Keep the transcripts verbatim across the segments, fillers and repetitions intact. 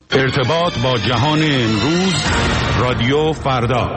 ارتباط با جهان امروز، رادیو فردا.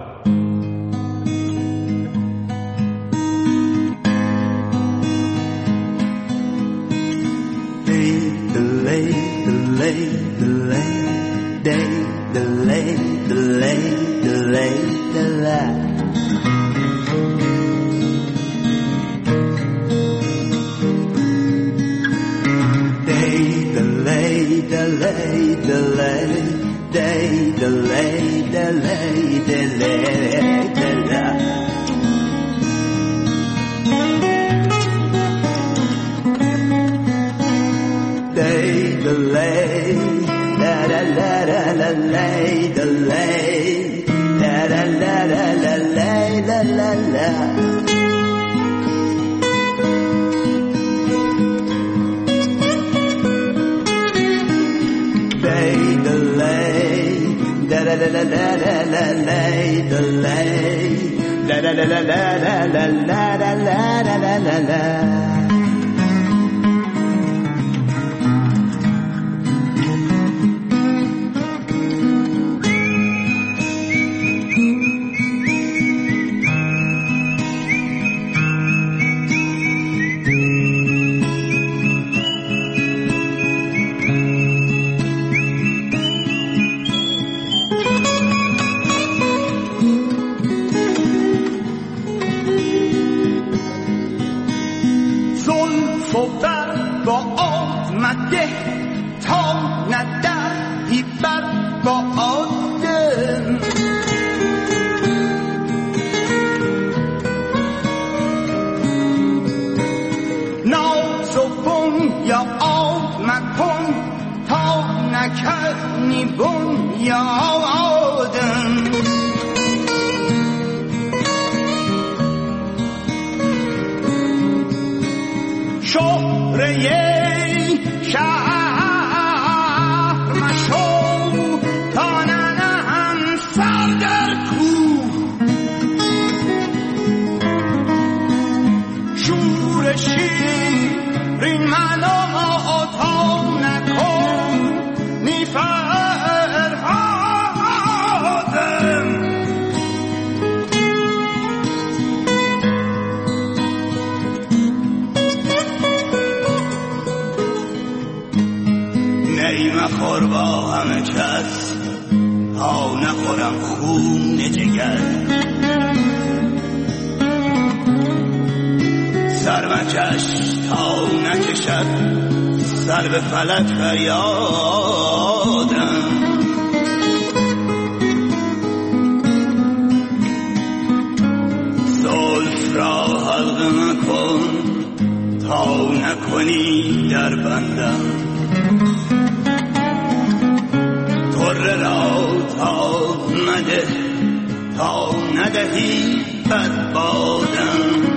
فلک فریادم زلف را حلقه مکن تا نکنی در بندم طره را تا مده تا ندهی بد بادم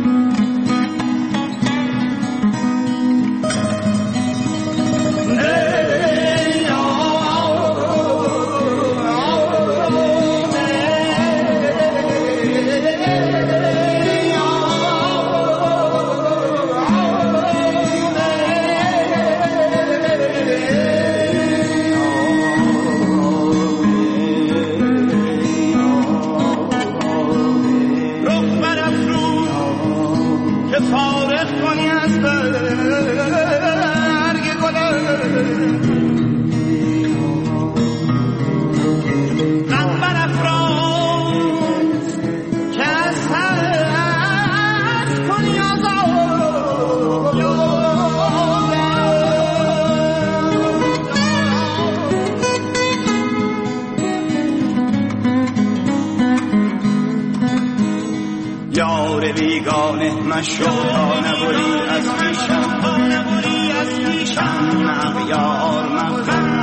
مشو تا نبری از پیشم تا نبری از پیشم مغیار مغزم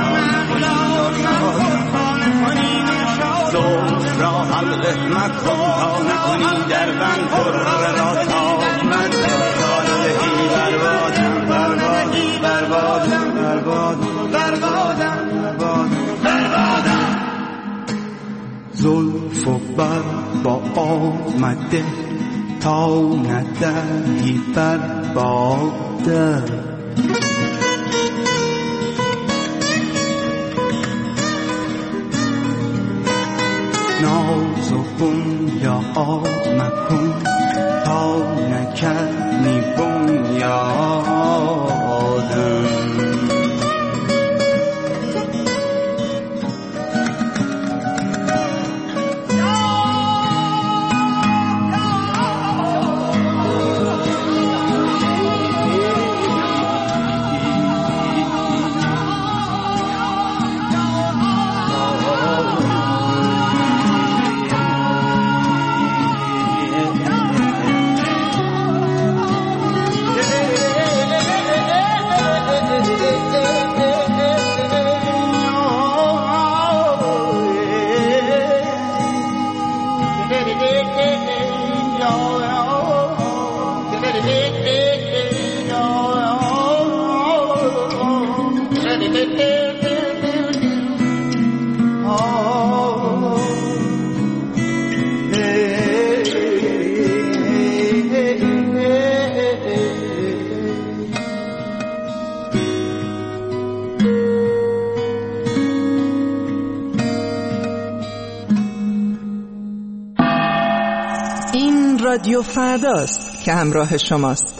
تا نکنی زلف را حلقه مکن تا نکنی در بند طره را تا مده تا ندهی بربادم بربادی بربادم بربادم بربادم بربادم زلف و بر با آمده تا ندهی بربادم خون یا آب مکن تا نکردی بنیادم. رادیو فرداست که همراه شماست.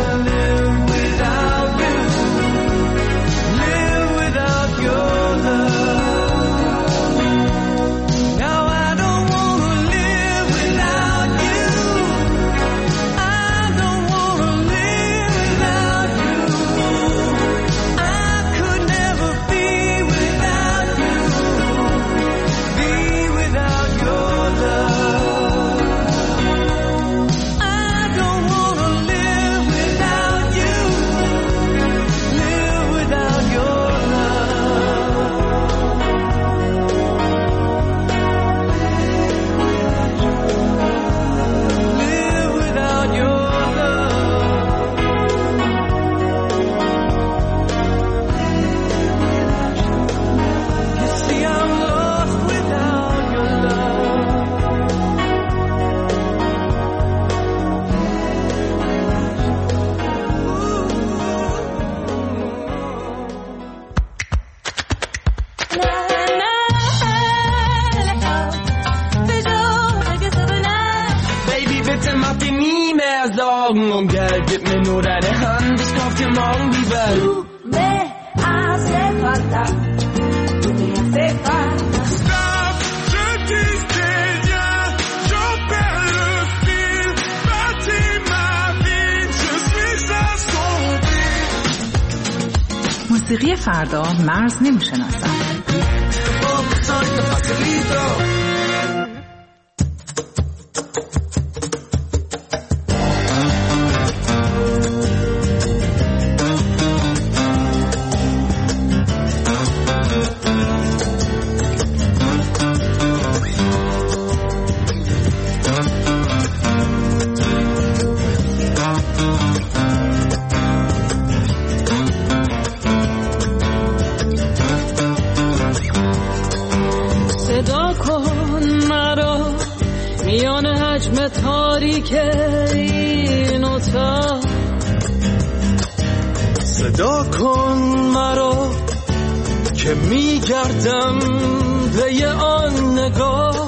Live without your love. Und Geld, gib mir nur deine Hand, ich kauf dir morgen die Welt. Du me hace falta, du me hace falta. Stop, je dis rien, je perds le fil, bâtis ma vie, je suis assombri. موسیقی فردا مرز نمیشناسد. تاریک این اتاق صدا کن مرا که میگردم پی آن نگاه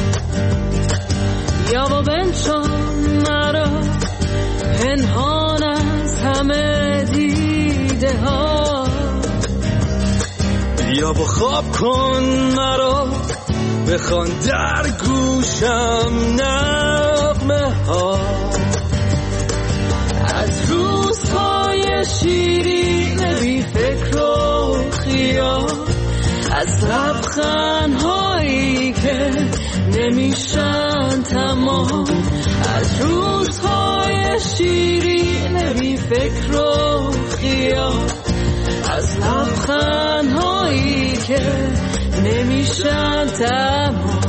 یا با بنشان مرا پنهان از همه دیده ها یا با خواب کن مرا بخوان در گوشم نغمه ها از روزهای شیرین بی فکر و خیال از لبخندهایی که نمیشن تمام از روزهای شیرین بی فکر و خیال از لبخندهایی که نمیشن تمام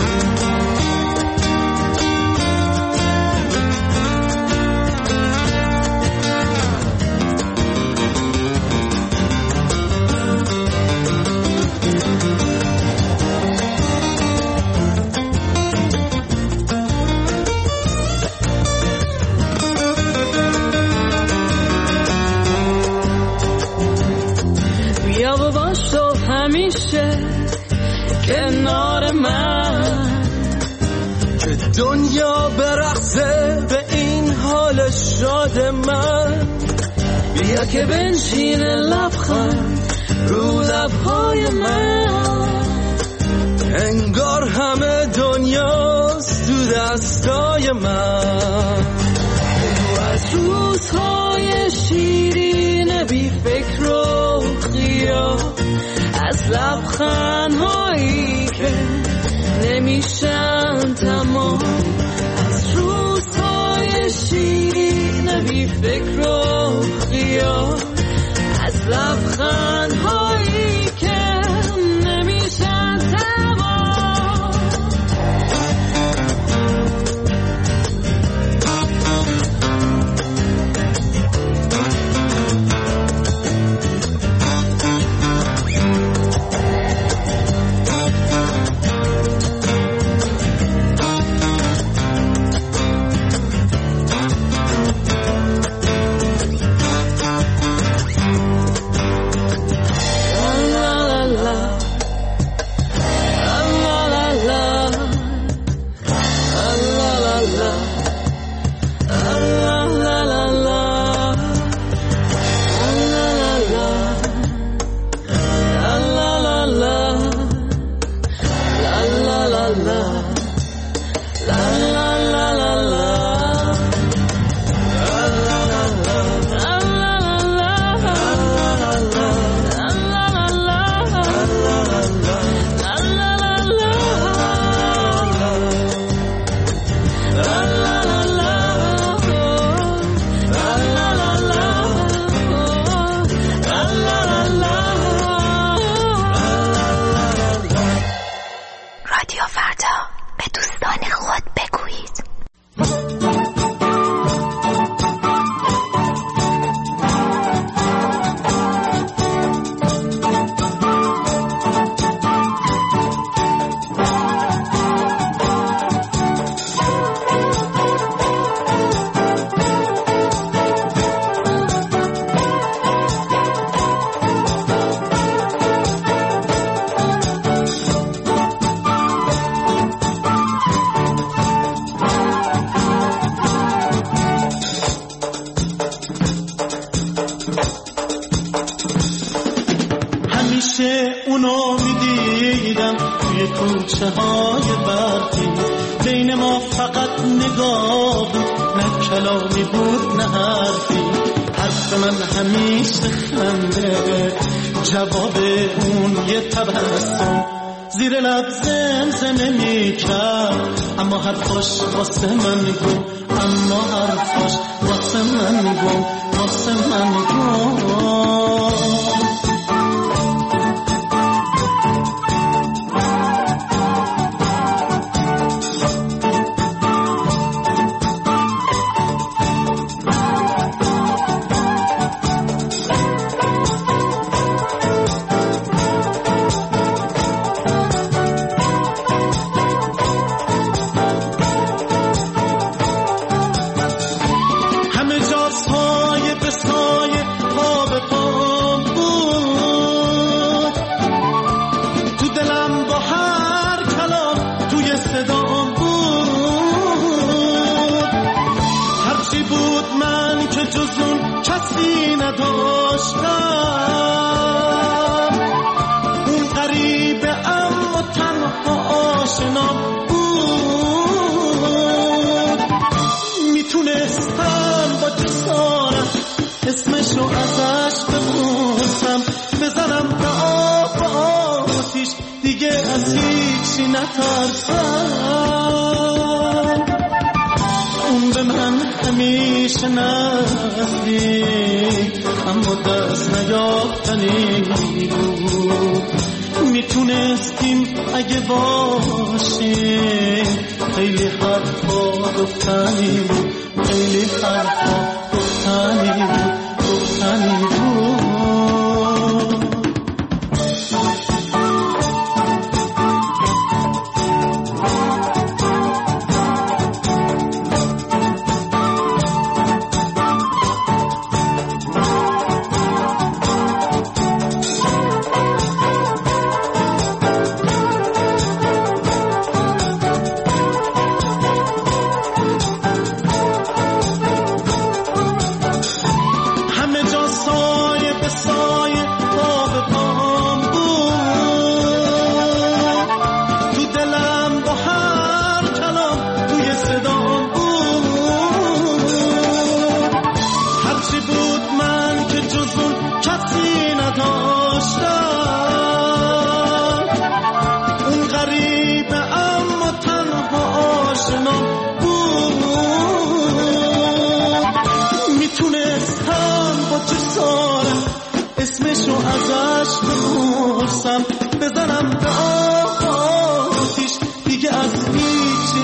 بیا و باش تو همیشه کنار من که دنیا برقصه به این حال شاد من بیا که بنشین لبخند رو لبهای من انگار همه دنیاست تو دستای من تو از روزهای شیرین بی فکر و خیال از لبخندهایی که نمیشن تمام از روزهای شیرین بی فکر و خیال از لبخندهایی که نمیشن تمام اونو میدیدم توی کوچه های برقی، بین ما فقط نگاه بود، نه کلامی بود نه حرفی. حرف من همیشه خنده، جواب اون یه تبسم، زیر لب زمزمه میکرد، اما حرفاش واسه من گم، اما حرفاش واسه من گم، واسه من گم. اون به من همیشه نزدیک، اما دست نیافتنی بود. میتونستیم اگه باشیم، خیلی حرفا گفتنی بود، خیلی حرفا گفتنی بود، گفتنی بود. بزنم به آتیش، دیگه از هیچی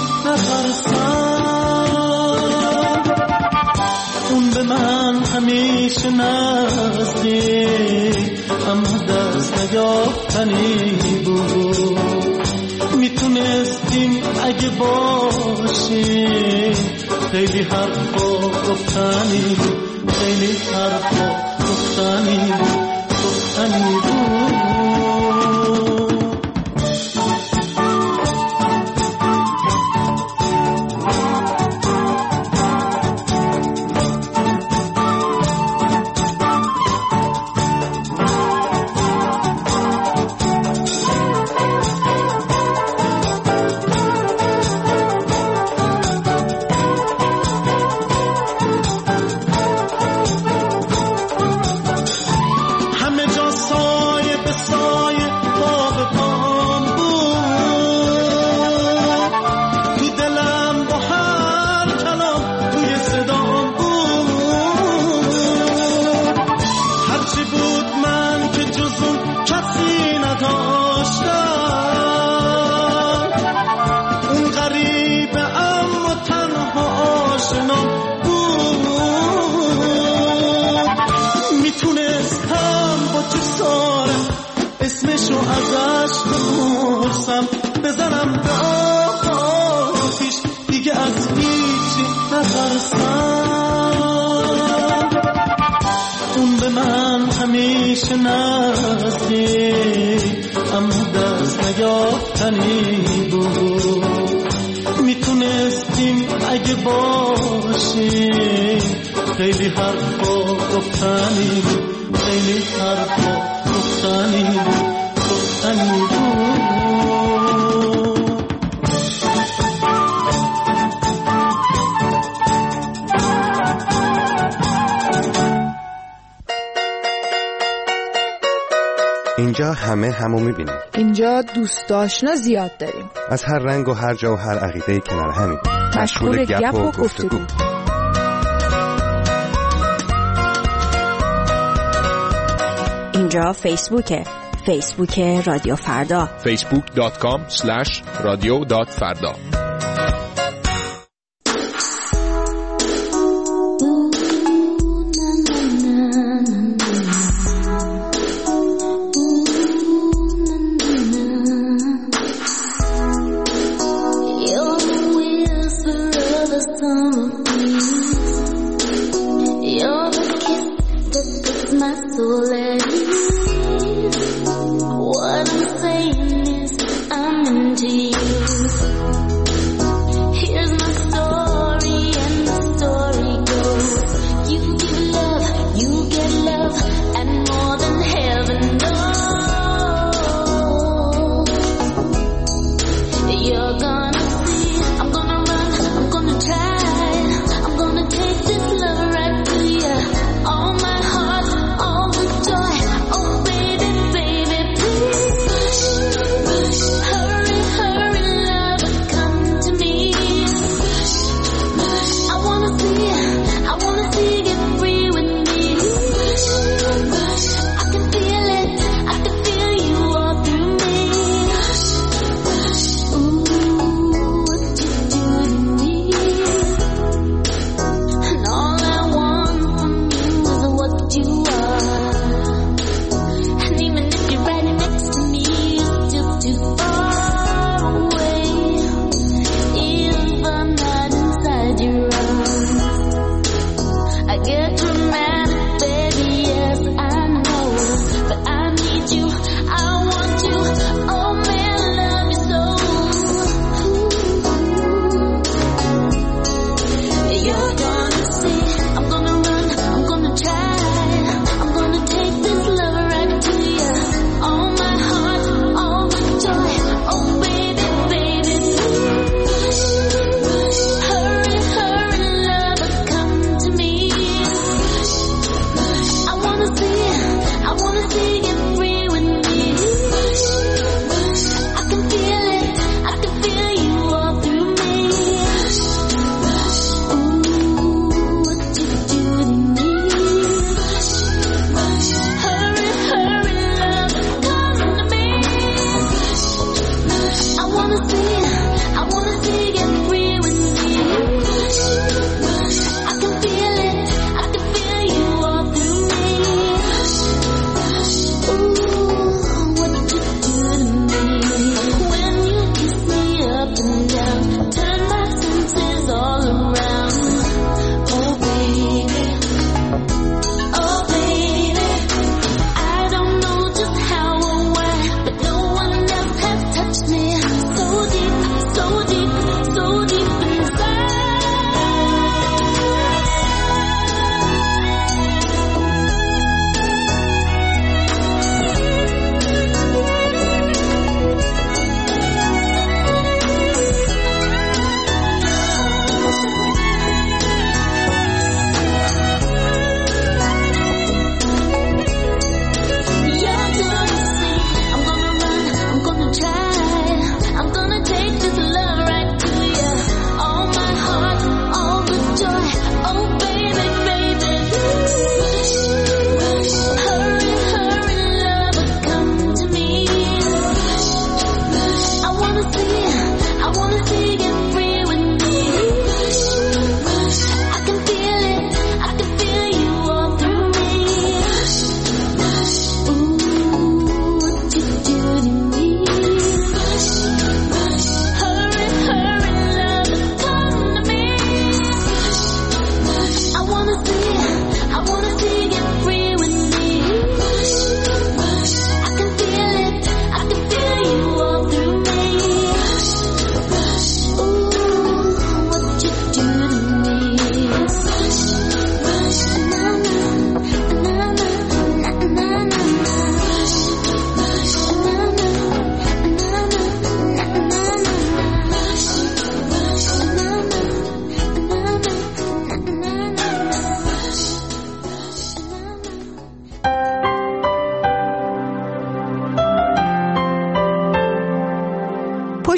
نترسم. اون به من همیشه نزدیک، اما دست نیافتنی بود. میتونستیم اگه باشیم، خیلی حرفا گفتنی بود، خیلی حرفا گفتنی بود، گفتنی بود. بزنم به آتیش، دیگه از هیچی نترسم. اون به من همیشه نزدیک، اما دست نیافتنی بود. میتونستیم اگه باشیم، خیلی حرفا گفتنی بود، خیلی حرفا گفتنی بود، همه همو میبینیم. اینجا دوست آشنا زیاد داریم. از هر رنگ و هر جا و هر عقیده‌ای کنار همیم. مشغول گپ و گفتگو. اینجا فیسبوکه. فیسبوک رادیو فردا. فیسبوک دات کام اسلش رادیو دات فردا. What I'm saying is I'm into you.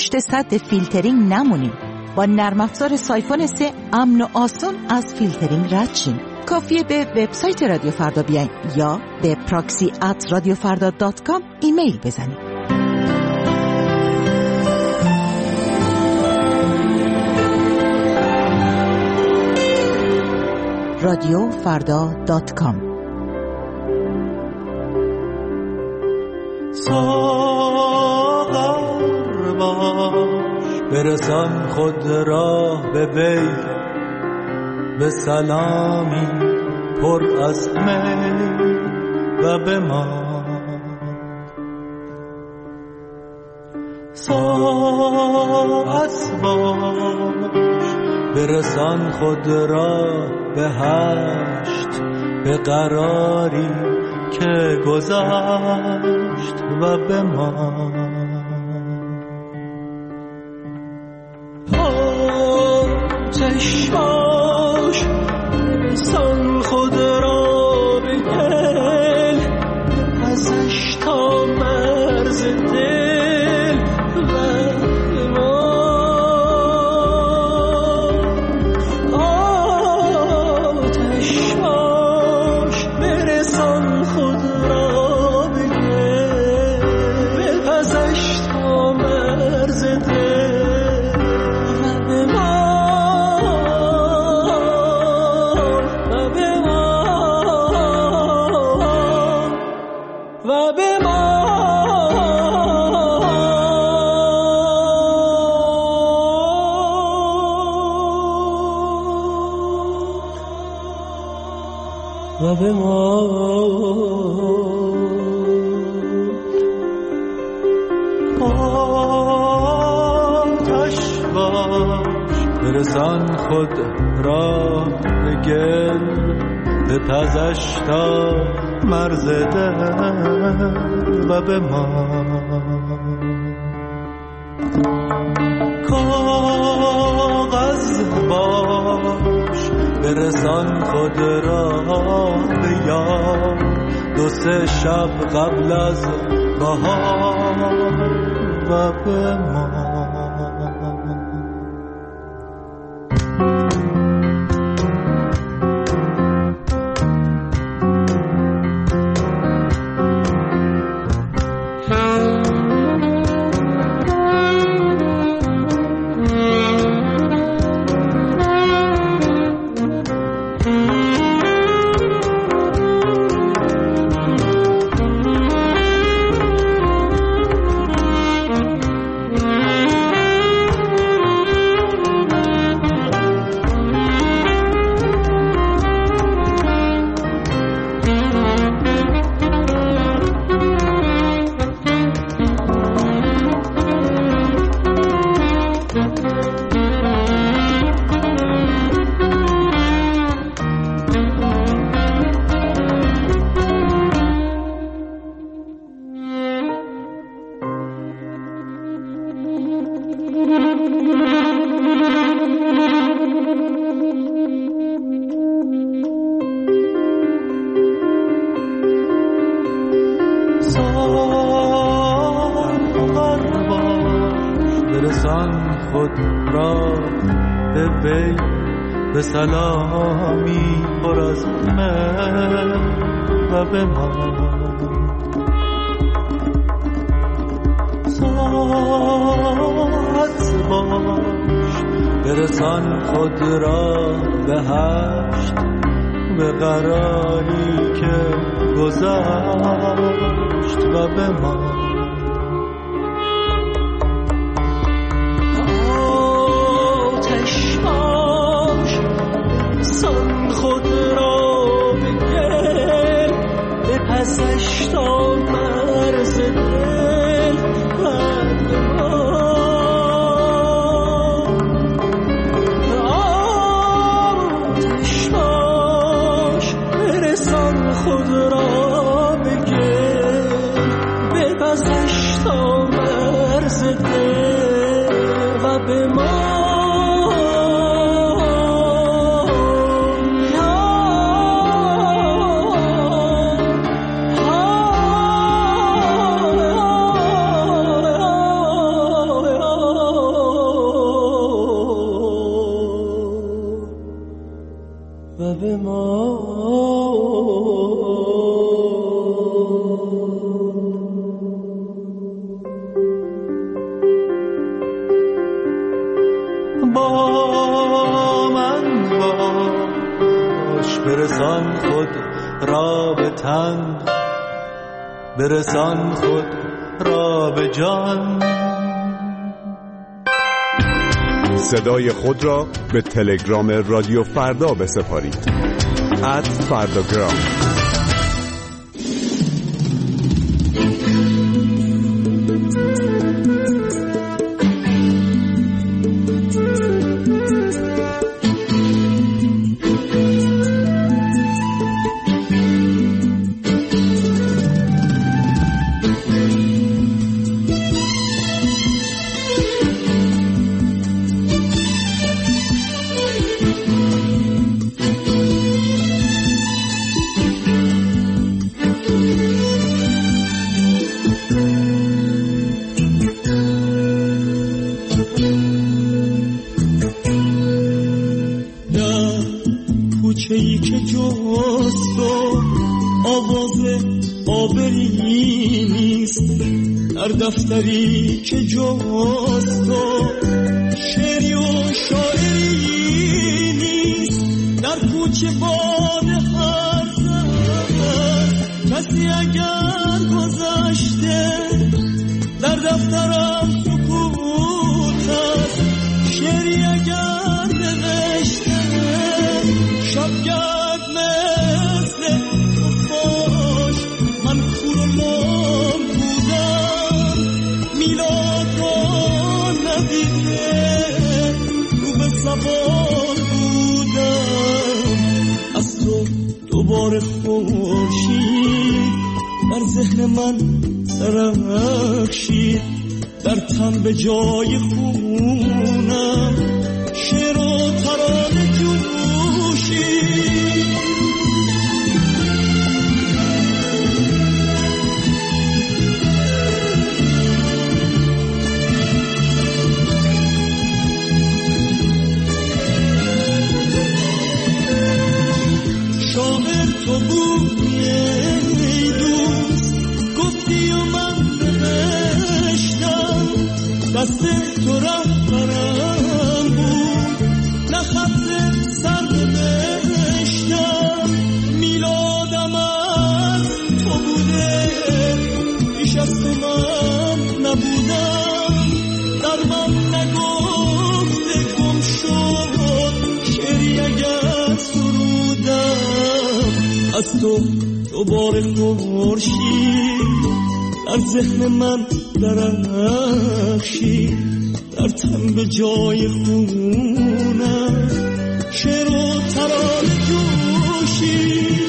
پشت سد فیلترینگ نمونیم. با نرم افزار سایفون سه امن و آسان از فیلترینگ رد شیم. کافیه به وبسایت رادیو فردا بیاین یا به پراکسی ات رادیو فردا دات کام ایمیل بزنید. رادیو فردا دات کام. ساغر باش برسان خود را به وی، به سلامی پر از می و به ما. ساعت باش برسان خود را به هشت، به قراری که گذشت و به ما. آتش باش برسان خود را به گل، ازش تا مرز دل و به ما. آتش باش برسان خود را به گل، ازش تا مرز دل و به ما. و به ما آتش باش برسان خود را به گل، به پزش تا مرز دل و به ما. کاغذ باش برسان خود را به یار، دو سه شب قبل از بهار و به ما. به سلامی پر از من و به ما. ساعت باش برسان خود را به هشت، به قراری که گذشت و به ما. خود را به گل، به پسش تا مرز دل و به ما. آتش باش برسان خود را به گل، به پسش تا مرز دل و به ما. با من باش، برسان خود را به تن، برسان خود را به جان. صدای خود را به تلگرام رادیو فردا بسپارید. ات فرداگرام. کوچه‌ای که جست و آواز آبری نیست، در دفتری که جست و شعری و شاعری نیست، در کوچه باد هر زد کسی اگر گذشته، در دفترم سکوت است شعری اگر نوشته، شبگرد مثل خفاش من کور و لام بودم، میلاد را ندیده رو به سوار بودم، از تو دوباره خورشید در ذهن من درخشید، در تن به جای خونم شعر و ترانه جوشید. شاعر تو بودی ای دوست، گفتی و من نوشتم، دست تو رهبرم بود، نه خط سر نوشتم، میلادم از تو بوده، پیش از تو من نبودم، در من نگفته گم شد شعری اگر سرودم، از تو دوباره خورشید در ذهن من درخشید، در تن به جای خونم شعر و ترانه جوشید.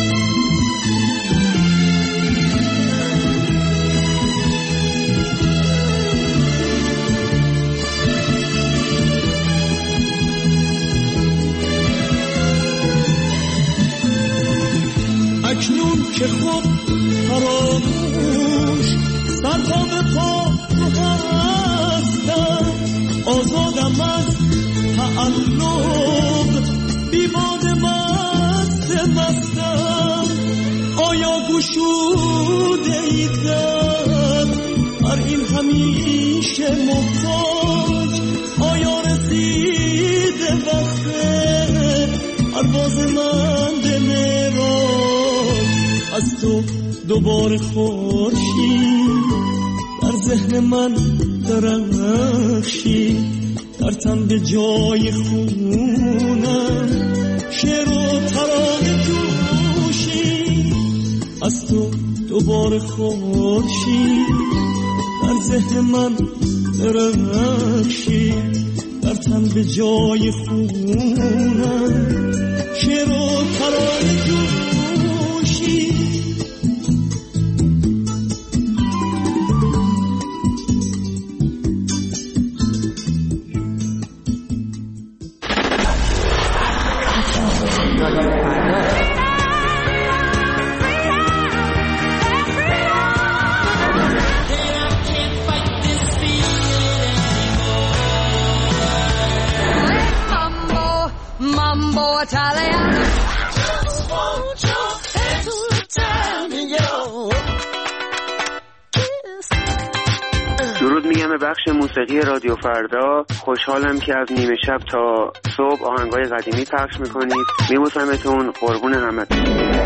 اکنون که خود فراموش سر تا به پا تو هستم، آزادم از تعلق بیباد مست مستم، آیا گشوده ای در هر این همیشه محتاج، آیا رسیده وقت پرواز من به معراج، از تو دوباره خورشید در ذهن من درخشید، در تن به جای خونم شعر و ترانه جوشید، از تو دوباره خورشید در ذهن من درخشید، در تن به جای خونم شعر و ترانه جوشید. Italiano. Just want your hands to tell me your kiss. درود میگم به بخش موسیقی رادیو فردا. خوشحالم که از نیمه شب تا صبح آهنگای قدیمی پخش میکنید. میبوسمتون، قربون همتون.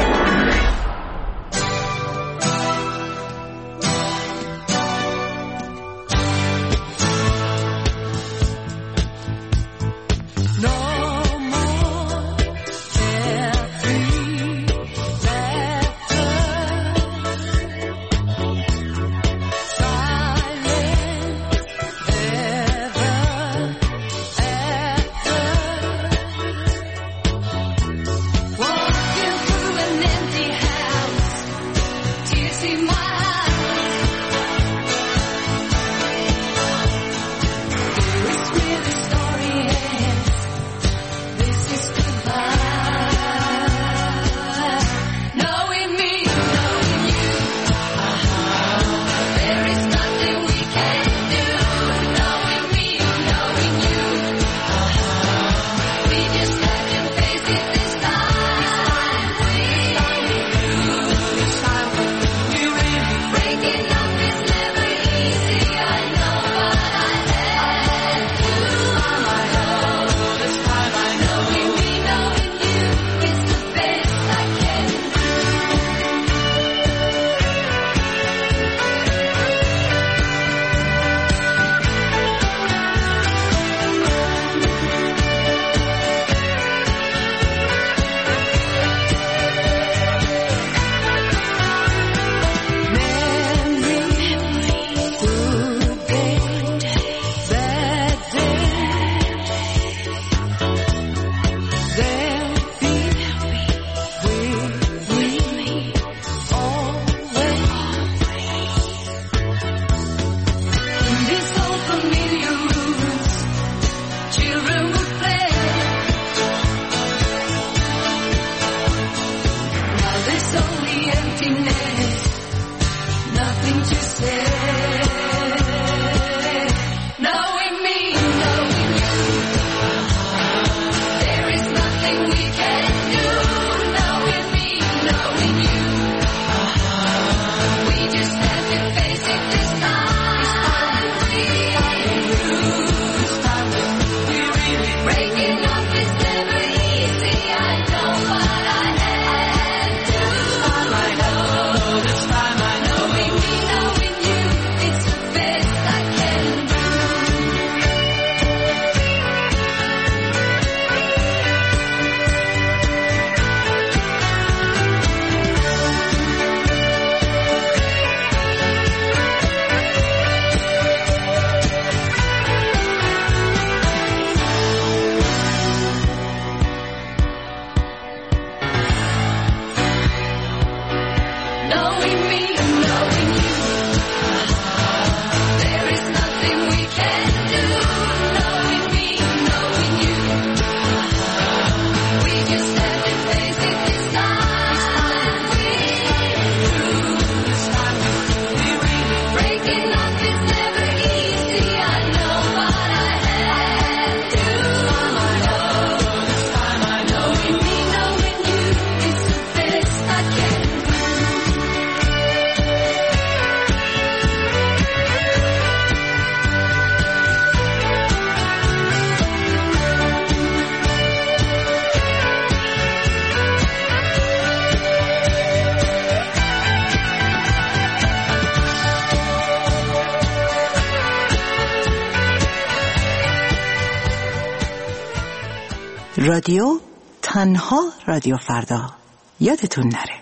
رادیو تنها رادیو فردا، یادتون نره.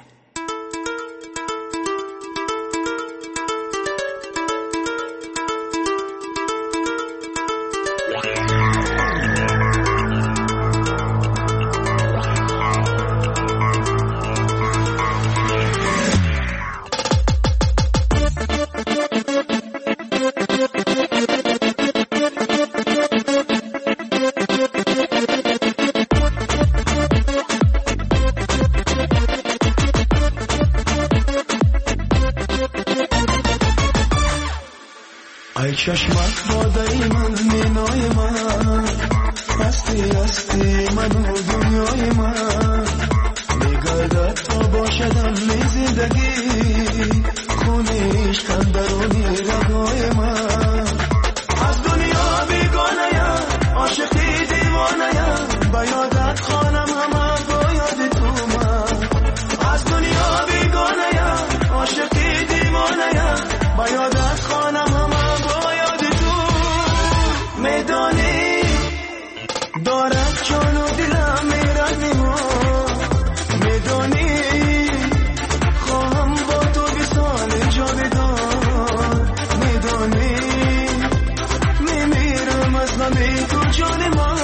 چشمت بادای من مینای من هستی هستی من و دنیای من میگردد تا باشدم می زندگی خونیش کندرونی رگای من جان من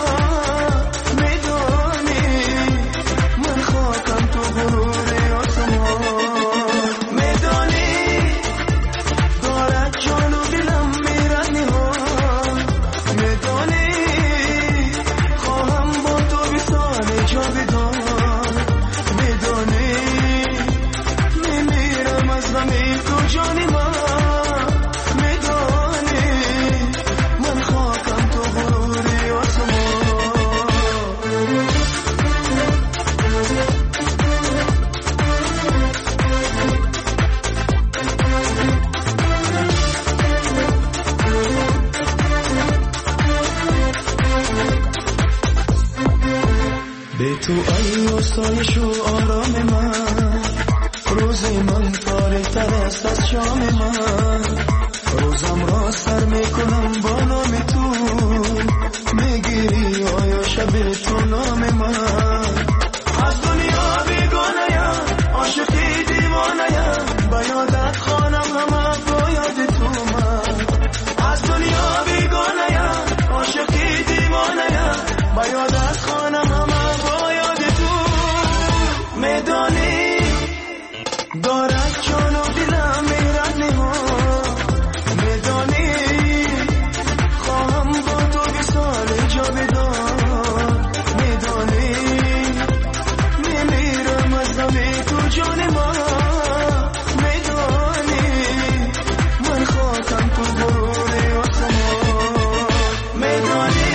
میدانی من خاکم تو غرور آسمان میدانی دارد جان و دلم میرد نهان میدانی خواهم با تو وصال جاودان میدانی میمیرم از غم تو جان من تو ای آسایش و آرام من روز من تاریک تر است از شام من روزم را سر میکنم با نام تو میگیری آیا شب تو نام من از دنیا بیگانه‌ام عاشقی دیوانه‌ام با یادت خوانم همه با یاد تو من از دنیا بیگانه‌ام عاشقی دیوانه‌ام با یادت خوانم همه میدانی دارد جان و دلم میرد نهان میدانی خواهم با تو وصال جاودان میدانی میمیرم از غم تو جان من میدانی من خاکم تو غرور آسمان میدانی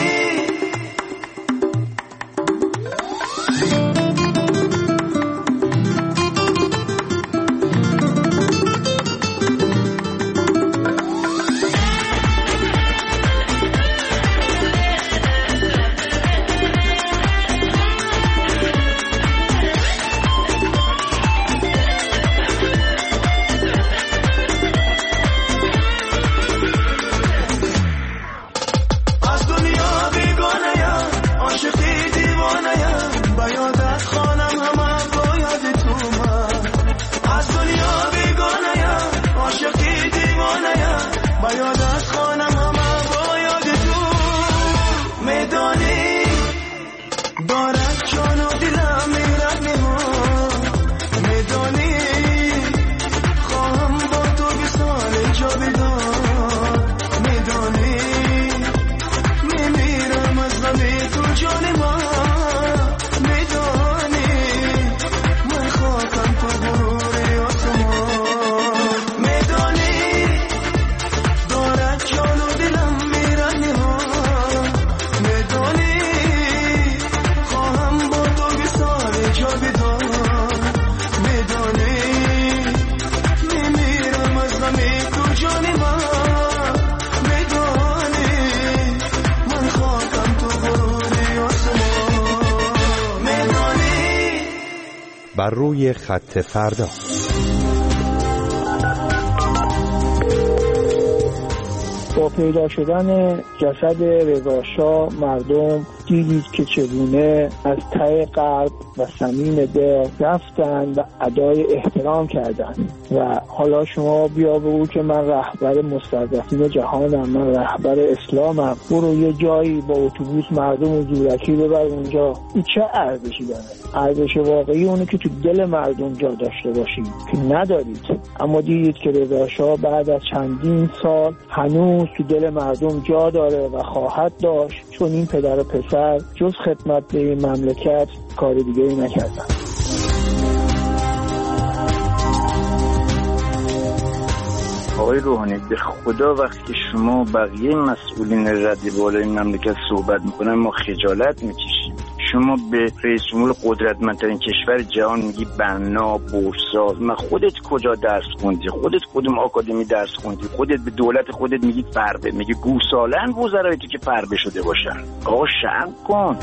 بر روی خط فردا. با پیدا شدن جسد رضا شاه مردم دیدید که چگونه از ته قلب و صمیم دل رفتند و ادای احترام کردند و حالا شما بیا بگو که من رهبر مستضعفین جهانم، من رهبر اسلامم، برو یه جایی با اتوبوس مردم و زورکی ببر اونجا. این چه ارزشی داره؟ ارزش واقعی اونه که تو دل مردم جا داشته باشید که ندارید. اما دیدید که رضا شاه بعد از چندین سال هنوز تو دل مردم جا داره و خواهد داشت، چون این پدر و پسر جز خدمت به این مملکت کار دیگه ای نکردن. آقای روحانی به خدا وقتی که شما بقیه مسئولین رد بالای این مملکت صحبت میکنن ما خجالت میکشیم. شما به رئیس جمهور قدرتمندترین کشور جهان میگی بنا بورساز. من خودت کجا درس خوندی؟ خودت کدوم آکادمی درس خوندی؟ خودت به دولت خودت میگی فربه، میگی گوسالن وزرای تو که فربه شده باشن. آقا شرم کن.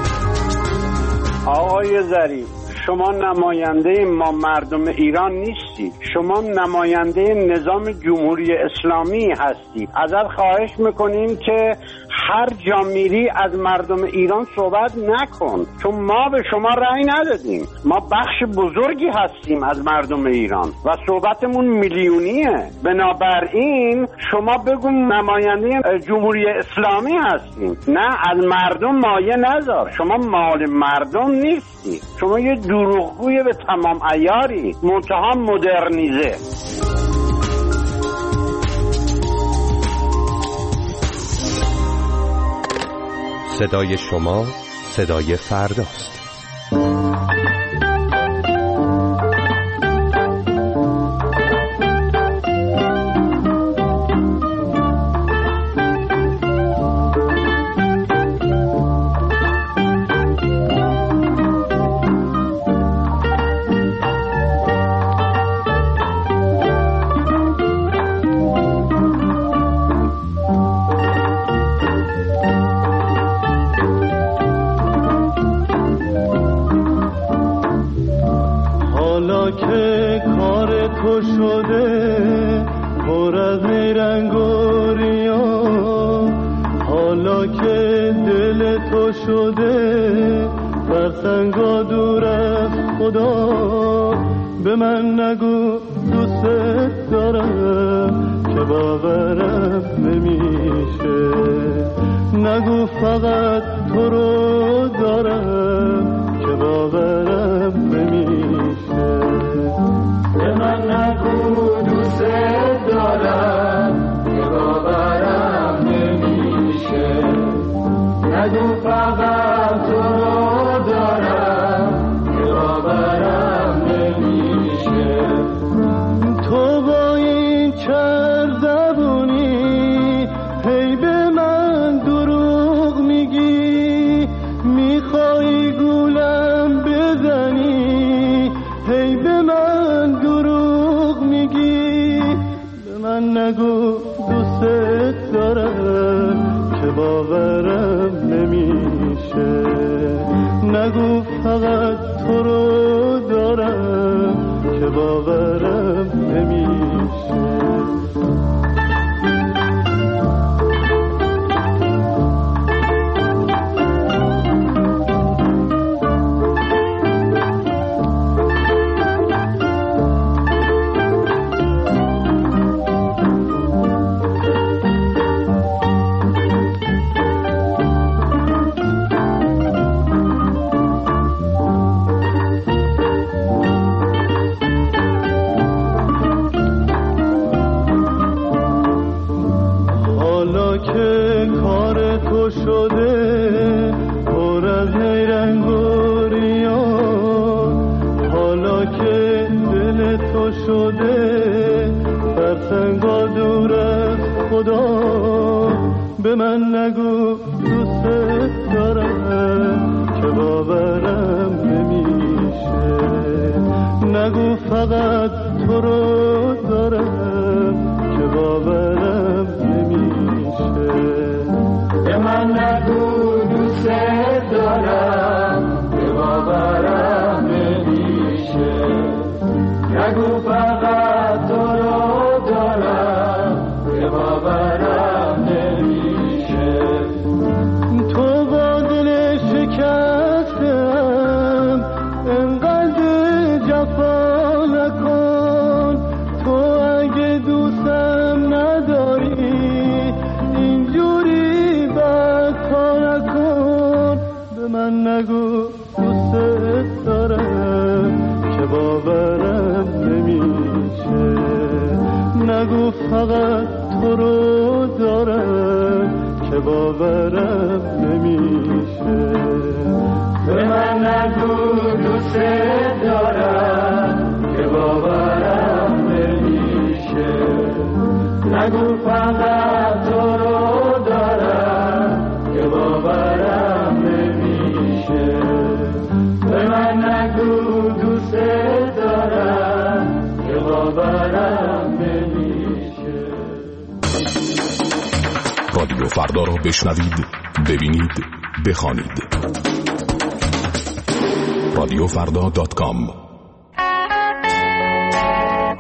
آقای ظریف، شما نماینده ما مردم ایران نیستی. نیستی، شما نماینده نظام جمهوری اسلامی هستی. ازت خواهش میکنیم که هر جا میری از مردم ایران صحبت نکن، چون ما به شما رأی ندادیم. ما بخش بزرگی هستیم از مردم ایران و صحبتمون میلیونیه. بنابراین شما بگو نماینده جمهوری اسلامی هستیم، نه از مردم مایه نذار. شما مال مردم نیستی، شما یه دروغگوی به تمام عیاری، منتها مدرنیزه. صدای شما صدای فرداست. رادیو فردا را بشنوید، ببینید، بخوانید. رادیو فردا دات کام.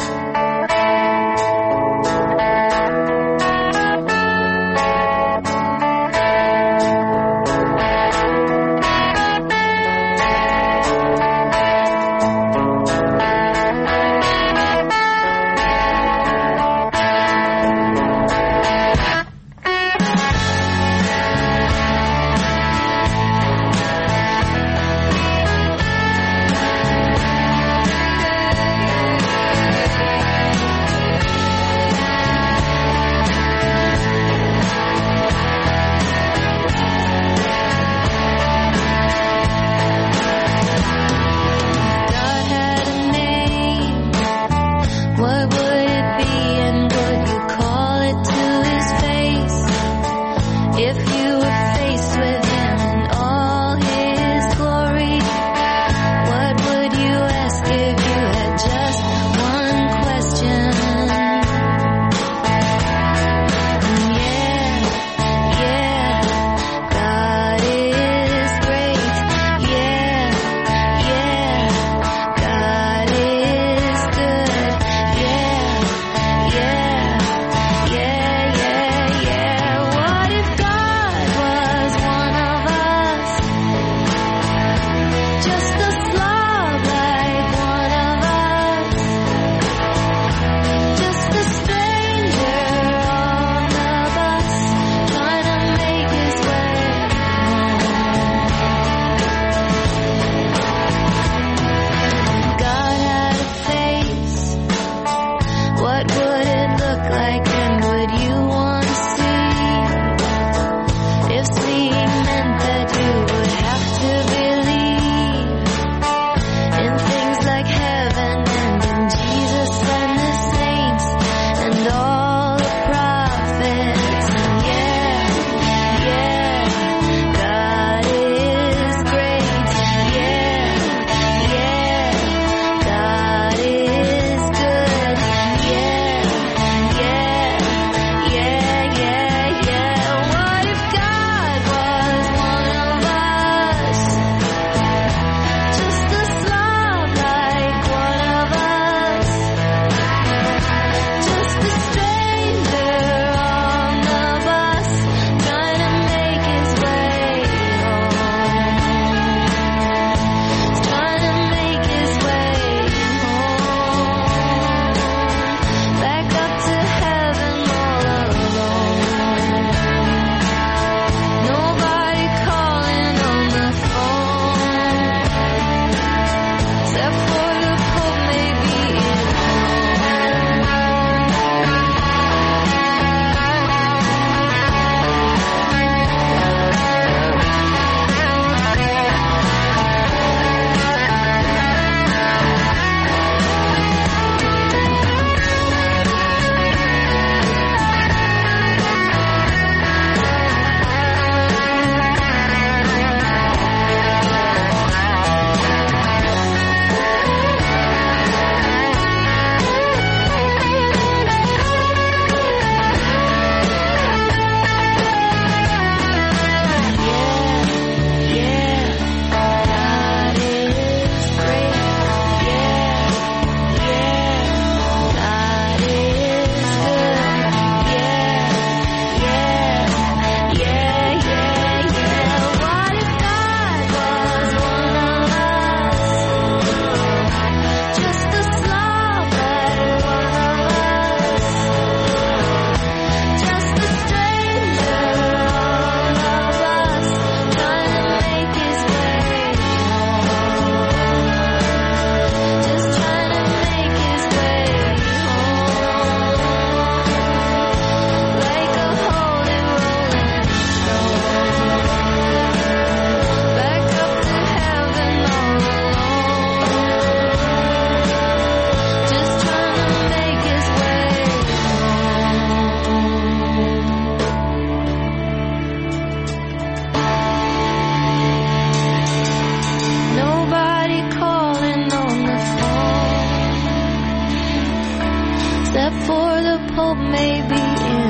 except for the Pope maybe in